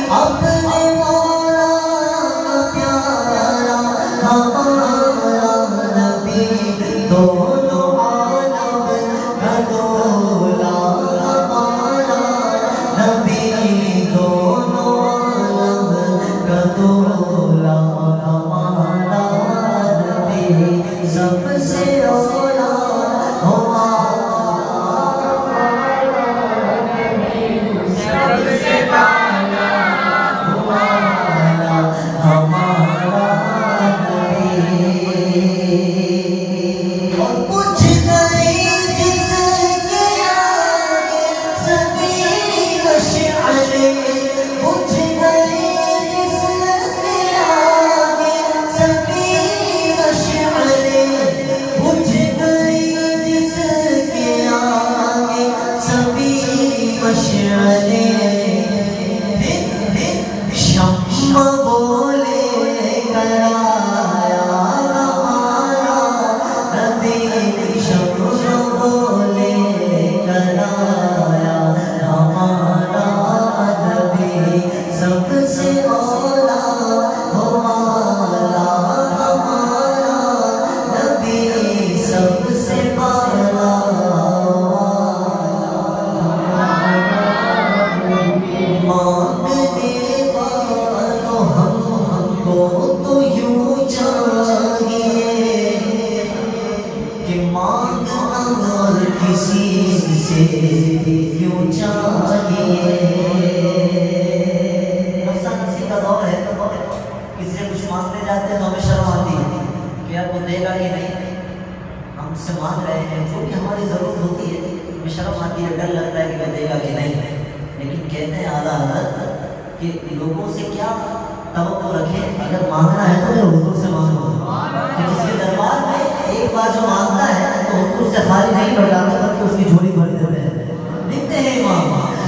اپنے مولا پیارا ہمارا نبی دونوں عالم کا دولا ہمارا نبی دونوں عالم کا دولا ہمارا نبی سب سے اولا لوگوں سے کیا توقع رکھیں اگر مانگنا ہے تو حضور سے مانگو کہ جس کے دربار میں ایک بار جو مانگتا ہے تو حضور سے خالی نہیں لوٹاتا بلکہ اس کی جھولی بھر دیتے ہیں لکھتے ہیں امام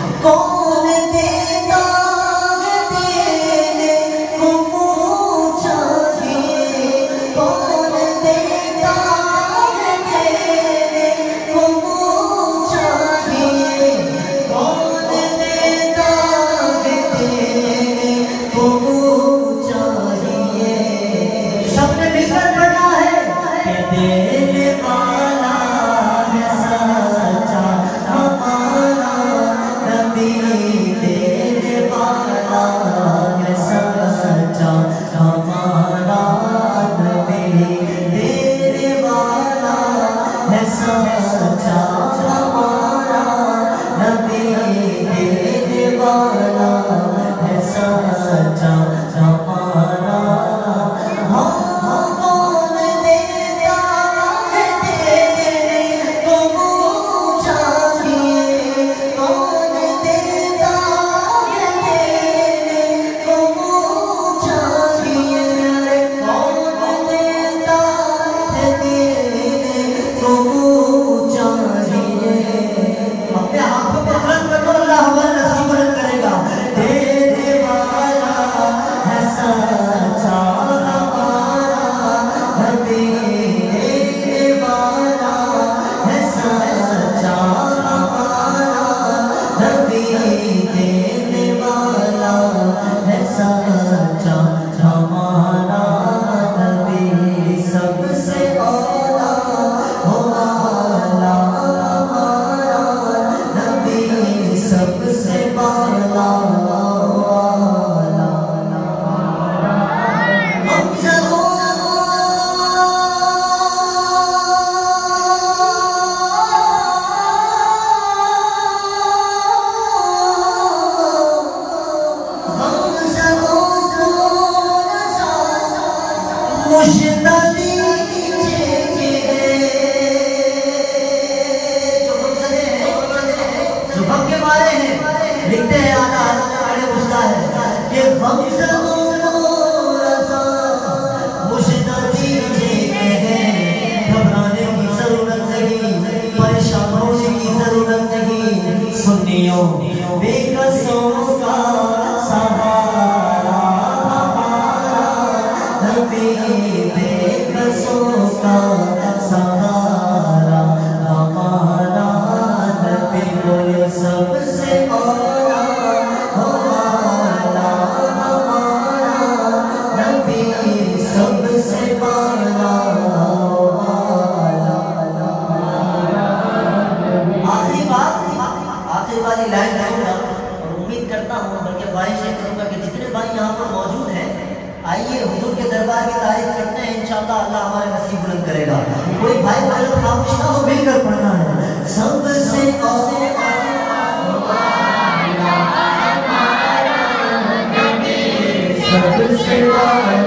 کون دیتا ہے دینے کو منہ چاہیے کون دیتا ہے دینے کو منہ چاہیے کون دیتا ہے دینے کو منہ چاہیے سب نے مل کر پڑھا ہے کہ دینے والا ہے سچا ہمارا نبی دینے والا ہے سچا ہمارا نبی دینے والا ہے سچا ہمارا نبی دینے والا ہے سچا ہمارا کون دیتا ہے دینے کو منہ چاہیے کون دیتا ہے دینے کو منہ چاہیے کون دیتا ہے دینے کو منہ چاہیے اپنے ہاتھوں پہ بلند کر دو اللہ ہمارا نصیب بلند کرے گا دینے والا ہے سچا ہمارا نبی دینے والا ہے سچا ہمارا نبی دینے والا ہے سچا ہمارا نبی سب سے اولا ہمارا نبی سب سے بالا ہم لکھتے ہیں آنا آنے پوچھتا ہے کہ غم گھبرانے کی ضرورت نہیں پریشان ہونے کی ضرورت نہیں سنیوں بے قصوں کا سہارا ہمارا نبی بے قصوں کا سہارا ہمارا نبی بولے سب سے اولا ہمارا خواہش یہ کروں گا کہ جتنے بھائی یہاں پر موجود ہیں آئیے حضور کے دربار کی تعریف کرتے ہیں، انشاءاللہ اللہ ہمارے نصیب بلند کرے گا. کوئی بھائی بہن خاموش نہ ہو، مل کر پڑھنا ہے. سب سے سب سے